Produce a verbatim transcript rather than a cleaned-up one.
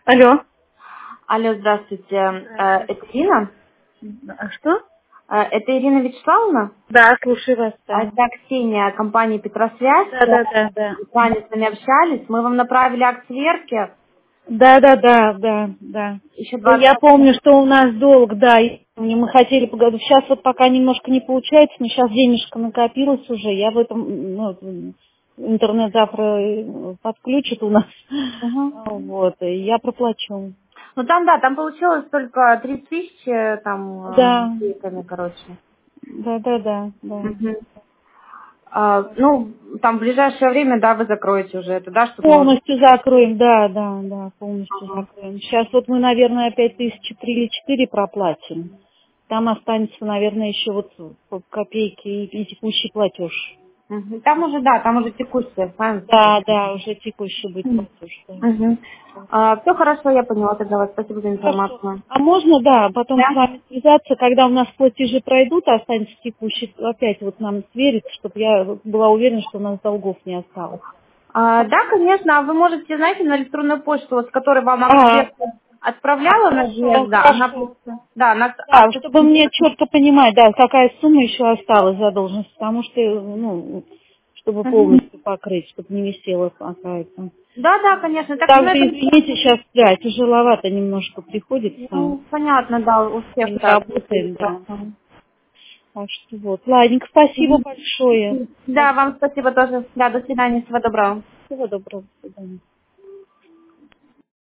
Алло. Алло, здравствуйте. Э, Здравствуйте. Это Ирина? А что? Э, Это Ирина Вячеславовна? Да, слушаю вас, А да. Это Ксения, компания Петросвязь. Да, Э, да, да, да. Мы с вами с вами общались. Мы вам направили акт сверки. Да, да, да, да, да. Еще Да, двадцать. я помню, что у нас долг, да, и помню, мы хотели поговорить. Сейчас вот пока немножко не получается, но сейчас денежка накопилась уже. Я в этом, ну, интернет завтра э, подключит у нас. Угу. Вот, и я проплачу. Ну там, да, там получилось только три тысячи, там, э, Да, копейками, короче. да, да, да, да. Мгм. А, ну, там в ближайшее время, да, вы закроете уже это, да, чтобы мы... Полностью закроем, да, да, да, полностью Ага. закроем. Сейчас вот мы, наверное, опять тысячи три или четыре проплатим. Там останется, наверное, еще вот по копейки и, и текущий платеж. Мгм. Там уже, да, там уже текущие, сами Да, все. да, уже текущий будет платеж, да. Угу. Все хорошо, я поняла тогда вас. Спасибо за Хорошо. информацию. А можно, да, потом с Да? вами связаться, когда у нас платежи пройдут, а останется текущий, опять вот нам сверить, чтобы я была уверена, что у нас долгов не осталось. А, да, конечно. А вы можете, знаете, на электронную почту, вот, с которой вам А, аксперт отправляла хорошо, Надежда, она хорошо. просто... Да, она... Да, акт- чтобы мне четко понимать, да, какая сумма еще осталась задолженность, потому что, ну, чтобы Мгм. полностью покрыть, чтобы не висела какая-то. Да, да, конечно. Так что на Также, этом... извините, сейчас, да, тяжеловато немножко приходится. Ну, понятно, да, у Мы всех не так. работаем, да. Так что вот. Ладненько, спасибо Мгм. большое. Да, Да. вам спасибо тоже. Да, до свидания, всего доброго. Всего доброго. До свидания.